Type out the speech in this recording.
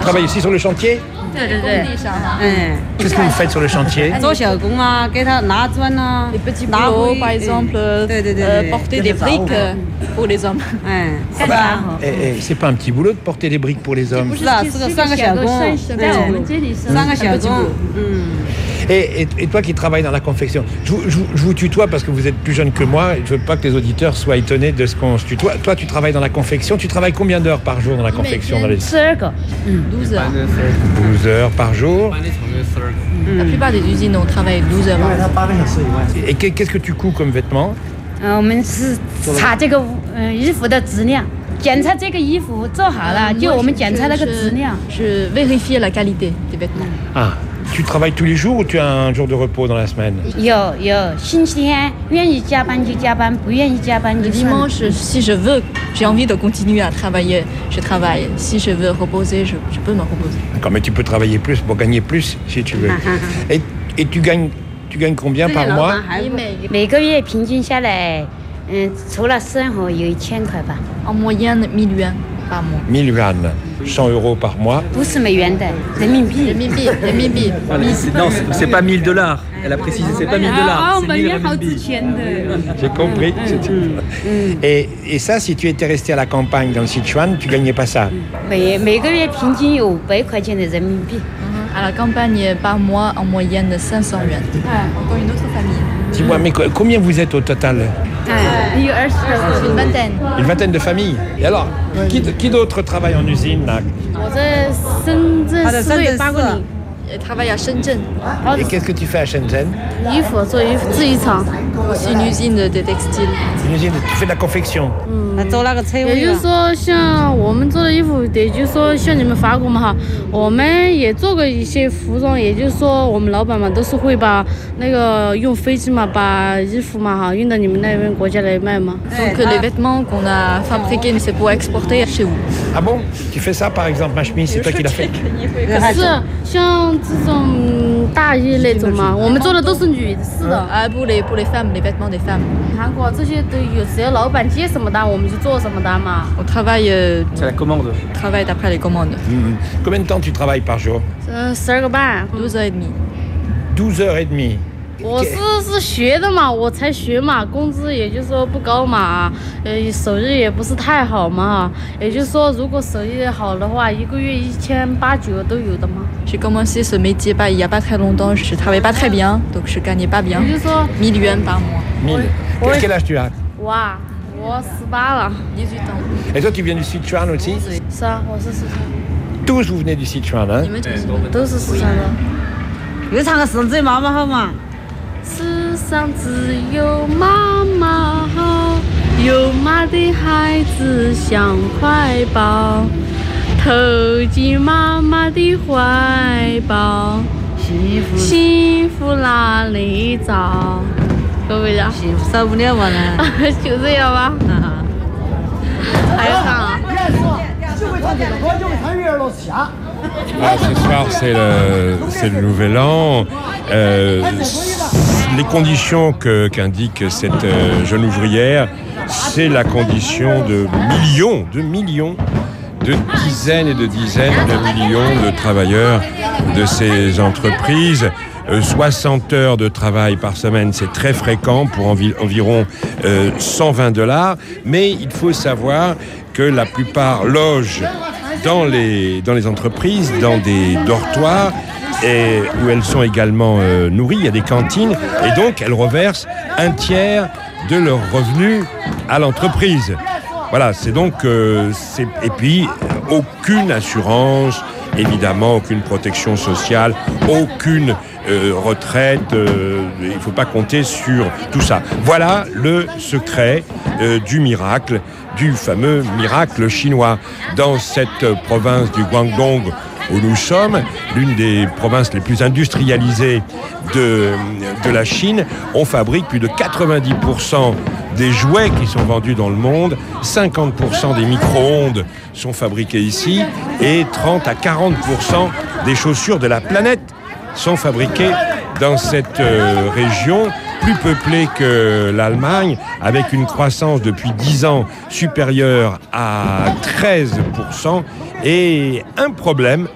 travailles aussi sur le chantier? Qu'est-ce que vous faites sur le chantier? Les petits boulots, par exemple, porter des briques pour les hommes. C'est pas un petit boulot de porter des briques pour les hommes. Et toi qui travailles dans la confection, je vous tutoie parce que vous êtes plus jeune que moi. Je veux pas que les auditeurs soient étonnés de ce qu'on se tutoie. Toi, tu travailles dans la confection. Tu travailles combien d'heures par jour dans la confection? 12 heures. 12 heures par jour. La plupart des usines, on travaille 12 heures par jour. Et qu'est-ce que tu couds comme vêtements? 我们是查这个衣服的质量，检查这个衣服做好了，就我们检查那个质量。 Je vérifie la qualité des vêtements. Ah, tu travailles tous les jours ou tu as un jour de repos dans la semaine? 有星期天愿意加班就加班，不愿意加班就 Le 算了。 dimanche, si je veux, j'ai envie de continuer à travailler, je travaille. Si je veux reposer, je peux me reposer. D'accord, mais tu peux travailler plus pour gagner plus si tu veux. Et tu gagnes combien par mois? 每个月平均下来，除了生活有1000块吧。 En moyenne, 1000 yuan par mois. 1000 yuan, 100 euros par mois. 不是美元的，人民币。 Non, c'est pas $1000. Elle a précisé, c'est pas $1000. C'est 1000 renminbi. J'ai compris. Et ça, si tu étais resté à la campagne dans le Sichuan, tu gagnais pas ça. 每个月平均有500块钱的人民币。 À la campagne, par mois, en moyenne, 500 yuan. Encore une autre famille. Dis-moi, mais combien vous êtes au total? Une vingtaine. Une vingtaine de familles. Et alors, qui d'autre travaille en usine là? 我在深圳4月8个里。 Elle travaille à Shenzhen. Et qu'est-ce que tu fais à Shenzhen? 衣服做衣服，制衣厂。 C'est une usine de textile. Une usine, tu fais de la confection. 也就是说，像我们做的衣服，也就是说，像你们法国嘛哈，我们也做过一些服装，也就是说，我们老板嘛都是会把那个用飞机嘛，把衣服嘛哈运到你们那边国家来卖嘛。 Donc les vêtements qu'on a fabriqués, c'est pour exporter chez vous. Ah bon? Tu fais ça par exemple, ma chemise, c'est toi qui l'as fait? 是像这种大衣那种嘛，我们做的都是女士的。 Ah, pour les femmes, les vêtements des femmes. 韩国这些都有，只要老板接什么单，我们就做什么单嘛。 On travaille, C'est la commande. travaille d'après les commandes. Combien de temps tu travailles par jour? 12个半。 12 heures et demie. 12 heures et demie. 我是学的嘛，我才学嘛，工资也就是说不高嘛，收入也不是太好嘛，也就是说如果手艺好的话，一个月1800-900都有的嘛。 J'ai commencé ce métier il n'y a pas très longtemps, je ne travaillais pas très bien, donc je ne gagnais pas bien. 也就是说 1000 yuan par mois. 1000. Quel âge tu as? 哇，我18了。 18 ans. Et toi, tu viens du Sichuan aussi? 是啊，我是四川， Tous vous venez du Sichuan, hein? 你们都是四川的。 又唱个世上只有妈妈好嘛。 世上只有妈妈好，有妈的孩子像块宝，投进妈妈的怀抱，幸福哪里找？各位呀， 幸福少不了嘛呢。 就这样吧。还要唱啊？ Ah, ce soir, c'est le nouvel an. Les conditions qu'indique cette jeune ouvrière, c'est la condition de millions, de dizaines et de dizaines de millions de travailleurs de ces entreprises. 60 heures de travail par semaine, c'est très fréquent pour environ $120. Mais il faut savoir que la plupart logent dans les entreprises, dans des dortoirs, et où elles sont également nourries. Il y a des cantines, et donc elles reversent un tiers de leurs revenus à l'entreprise. Voilà, c'est donc... et puis, aucune assurance, évidemment, aucune protection sociale, aucune retraite. Il ne faut pas compter sur tout ça. Voilà le secret du miracle, du fameux miracle chinois. Dans cette province du Guangdong où nous sommes, l'une des provinces les plus industrialisées de la Chine, on fabrique plus de 90% des jouets qui sont vendus dans le monde, 50% des micro-ondes sont fabriqués ici et 30 à 40% des chaussures de la planète sont fabriquées dans cette région plus peuplée que l'Allemagne, avec une croissance depuis 10 ans supérieure à 13%, et un problème